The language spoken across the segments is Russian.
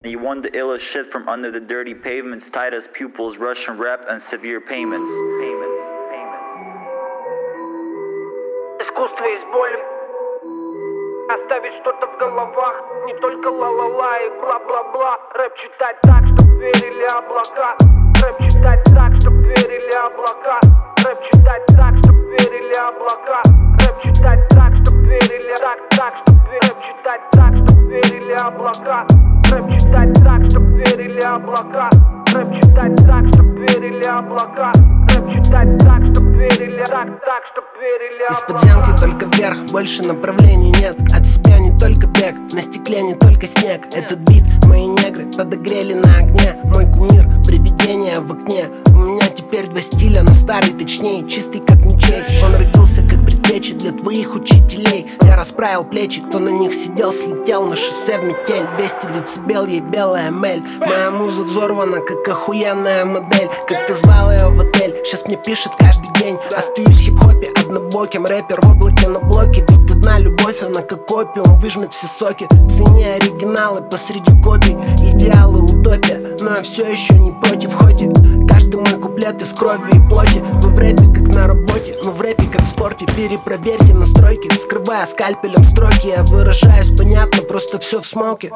You won the illest shit from under the dirty pavements, tight as pupils, Russian rap and severe payments. Искусство есть боль. Оставить что-то в головах, не только ла-ла-ла и бла-бла-бла. Рэп читать так, чтоб верили облака. Рэп читать так, чтоб верили облака. Рэп читать так, чтоб верили облака. Рэп читать так, чтоб верили так, чтоб рэп читать так, чтоб верили облака. Рэп читать так, чтоб верили облака. Рэп читать так, чтоб верили облака. Рэп читать так, чтоб верили так, чтоб верили облака. Из подземки только вверх, больше направлений нет. От себя не только бег, на стекле не только снег. Этот бит мои негры подогрели на огне. Мой кумир, привидение в окне. У меня теперь два стиля, но старый точнее, чистый как ничей. Он родился как предтеча для твоих учителей. Я расправил плечи, кто на них сидел, слетел на шоссе в метель. 200 децибел, ей белая мель. Моя муза взорвана, как охуенная модель. Как ты звал ее в отель, сейчас мне пишет каждый день. Остаюсь в хип-хопе однобоким, рэпер в облаке на блоке. Ведь одна любовь, она как опиум, выжмет все соки. Цени оригиналы посреди копий, идеалы утопия. Но я все еще не против, хоть и каждый мой куплет из крови и плоти. Вы в рэпе как на работе, но в рэпе как в спорте. Перепроверьте настройки, скрывая скальпелем строки. Я выражаюсь понятно, просто все в смоке.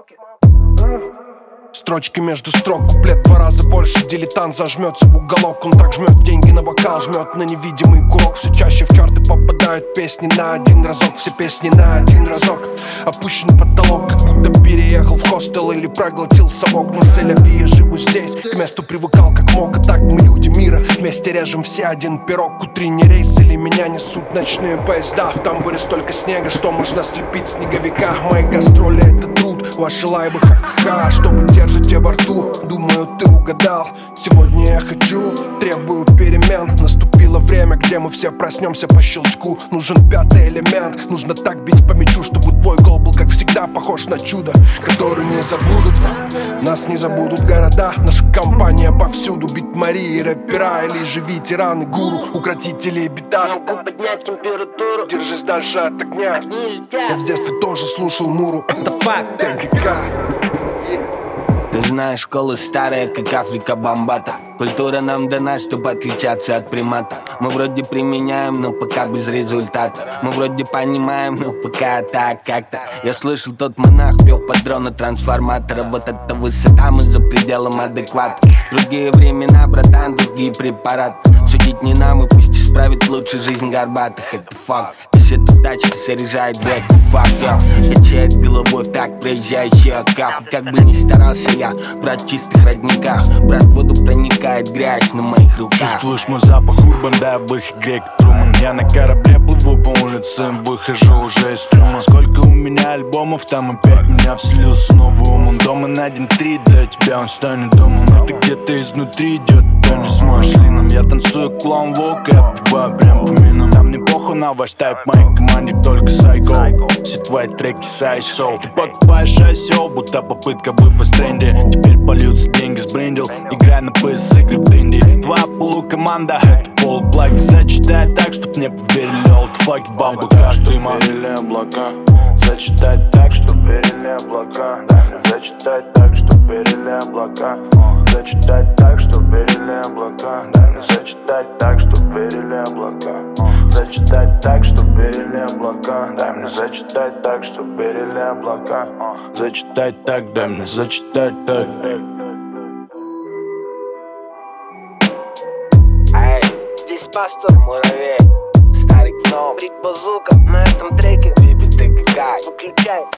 Строчки между строк, куплет 2 раза больше. Дилетант зажмется в уголок, он так жмет деньги на вокал, жмет на невидимый курок. Все чаще в чарты попадают песни на один разок. Все песни на один разок. Опущен потолок, как будто переехал в хостел или проглотил совок. Но селяви, я живу здесь, к месту привыкал как мог. А так мы люди мира, вместе режем все один пирог. Утренний рейс или меня несут ночные поезда. В тамбуре столько снега, что можно слепить снеговика. Мои гастроли — это труд, ваши лайвы ха-ха-ха. Чтобы держите во рту, думаю, ты угадал. Сегодня я хочу, требую перемен. Наступило время, где мы все проснемся по щелчку. Нужен 5-й элемент, нужно так бить по мячу, чтобы твой гол был, как всегда, похож на чудо, который не забудут. Нас не забудут города, наша компания повсюду. Бит Марии, рэпера или же ветераны, гуру, укротители беда. Могу поднять температуру, Держись дальше от огня. Я в детстве тоже слушал Муру. это факт. ТГК. Ты знаешь, школы старые, как Африка Бомбата. Культура нам дана, чтобы отличаться от примата. Мы вроде применяем, но пока без результата. Мы вроде понимаем, но пока так как-то. Я слышал, тот монах пел под дрона трансформатора. Вот эта высота, мы за пределом адеквата. Другие времена, братан, другие препараты. Судить не нам, и пусть исправит лучше жизнь горбатых. Это факт. Если эта тачка заряжает бэк, факт, качает головой в так проезжающий окап. Как бы ни старался я, брат, в чистых родниках. Брат, в воду проникает грязь на моих руках. Чувствуешь мой запах урбан, да, бых, Грек Труман. Я на корабле плыву по улицам, выхожу уже из трюма. Сколько у меня альбомов, там опять меня вселился новый ум. Он дома на 1-3, для тебя он станет домом. Это где-то изнутри идет, ты не сможешь лином. Я танцую клоун волк, я отбиваю прям по минам. Там не похуй на ваш тайп, моей команде только сайко. Все твои треки сайсол. Ты покупаешь ICO, будто попытка выпасть в тренде. Теперь польются деньги, сбрендил. Играй на PS игры в дэнди. Твоя полукоманда, это полуплаки. Зачитай так, чтоб мне поверили олдфаки, бамблка. Верили облака. Зачитать так, чтоб верили облака. Зачитать так, чтоб верили облака. Зачитать так, чтоб верили облака. Зачитать так, чтоб верили облака. Зачитать так, чтоб верили облака. Дай мне зачитать так, чтоб верили облака. Зачитать так, дай мне зачитать так. Эй, здесь пастор муравей, старый гном, Брик Базука на этом треке. Бибит ТГК. Выключай.